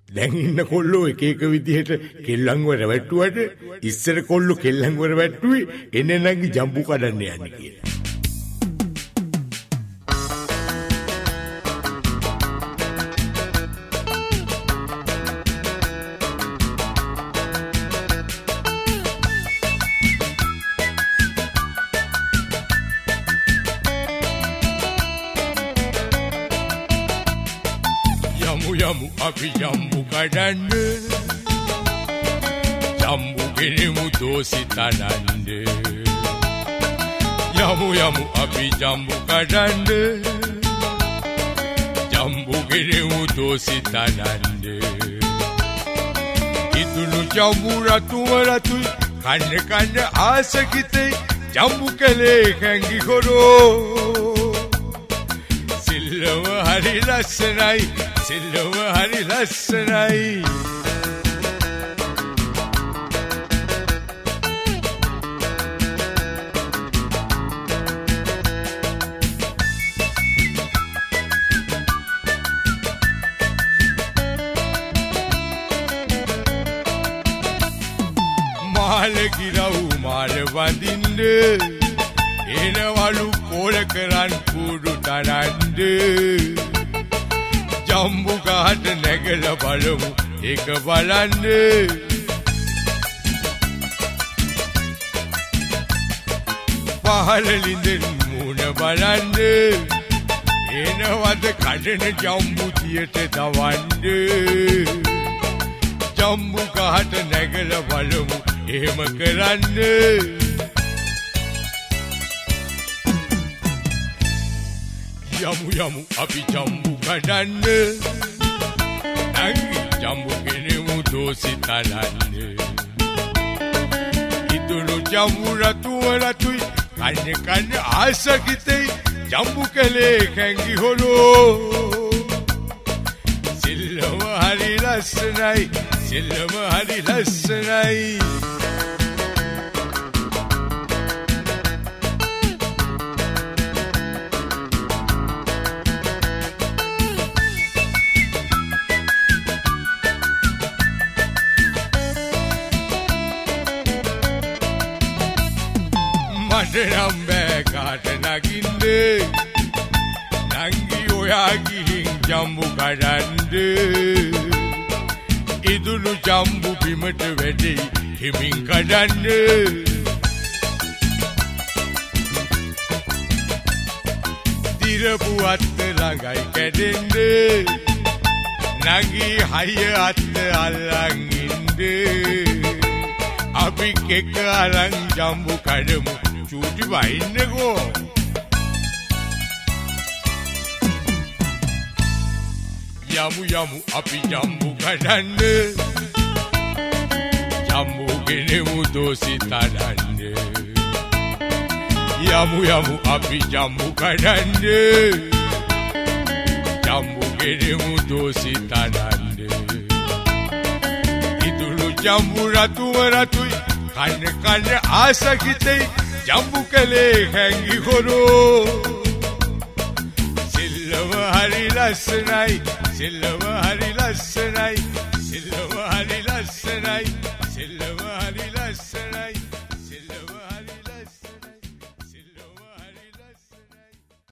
දැන් ඉන්න කොල්ලෝ එක එක විදිහට කෙල්ලන්ව රැවට්ටුවට ඉස්සර කොල්ලෝ කෙල්ලන්ව රැවට්ටුවේ එන්නේ නැගි ජම්බු කඩන්න යන්නේ කියලා. යමු අපි ජම්බු කඩන්න ජම්බු ගෙනෙමු දෝසි තනන්න යමු අපි ජම්බු කඩන්න ජම්බු ගෙනෙමු දෝසි තනන්න ඉතුරු ජම්බු රතුයි කන්න ආසකිතේ ජම්බු කලේ කැංගි කොරෝ සිල්ලව හරි ලස්සනයි සිල්ලව හරි ලස්සනයි මාල ගිරව් මාල වඳින්න එනවලු කෝල කරන් කුඩු තනන්න ජම්බු ගහට නැගල බලමු ඒක බලන්න පහළලින්දෙන් මූණ බලන්න එනවද කඩන ජම්බු තියට දවන්න ජම්බු ගහට නැගල බලමු එහෙම කරන්න යමු අපි ජම්බු කඩන්න නැගි ජම්බු ගෙනෙමු දෝසි තනන්න ඉතුරු ජම්බු රතුයි කන්න ආසකිතේ ජම්බු කලේ කැංගි හොලෝ සිල්ලව හරි ලස්සනයි සිල්ලව හරි ලස්සනයි මටනම් බෑ කාට නගින්න නංගි ඔයා ගිහින් ජම්බු කඩන්න ඉදුණු ජම්බු බිමට වැටෙයි හිමින් කඩන්න දිරපු අත්ත ළඟයි කැඩෙන්න නංගි හයිය අත්ත අල්ලන් ඉන්න අපි කෙක අරන් ජම්බු කඩමු චූටි වයින්නකෝ යමු අපි ජම්බු කඩන්න ජම්බු ගෙනෙමු දෝසි තනන්න යමු අපි ජම්බු කඩන්න ජම්බු ගෙනෙමු දෝසි තනන්න ඉතුරු ජම්බු රතුයි කන්න ආසකිතේ ජම්බු කලේ කැංගි කොරෝ සිල්ලව හරි ලස්සනයි සිල්ලව හරි ලස්සනයි සිල්ලව හරි ලස්සනයි